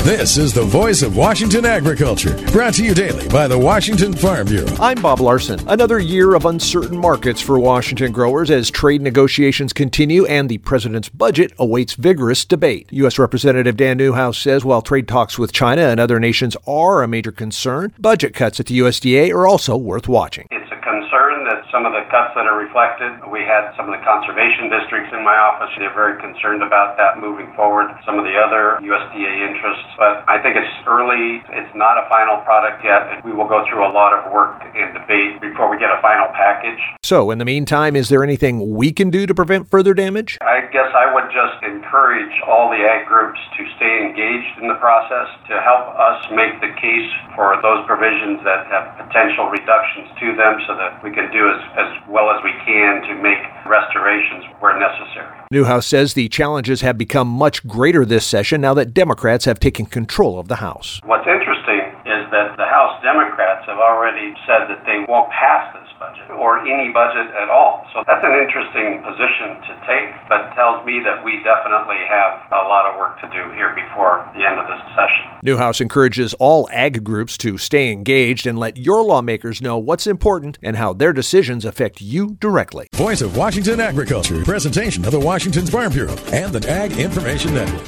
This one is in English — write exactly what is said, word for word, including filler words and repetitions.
This is the voice of Washington agriculture, brought to you daily by the Washington Farm Bureau. I'm Bob Larson. Another year of uncertain markets for Washington growers as trade negotiations continue and the president's budget awaits vigorous debate. U S. Representative Dan Newhouse says while trade talks with China and other nations are a major concern, budget cuts at the U S D A are also worth watching. It's a concern that some of the cuts that are reflected, we had some of the conservation districts in my office. They're very concerned about that moving forward. Some of the other U S D A interests, but I think it's early. It's not a final product yet, and we will go through a lot of work and debate before we get a final package. So, in the meantime, is there anything we can do to prevent further damage? I guess I would just encourage all the ag groups to stay engaged in the process to help us make the case for those provisions that have potential reductions to them so that we can do as, as well as we can to make restorations where necessary. Newhouse says the challenges have become much greater this session now that Democrats have taken control of the House. What's interesting is that the House Democrats have already said that they won't pass this budget or any budget at all. So that's an interesting position to take, but tells me that we definitely have a lot of work to do here before the end of this session. Newhouse encourages all ag groups to stay engaged and let your lawmakers know what's important and how their decisions affect you directly. Voice of Washington agriculture, presentation of the Washington Farm Bureau and the Ag Information Network.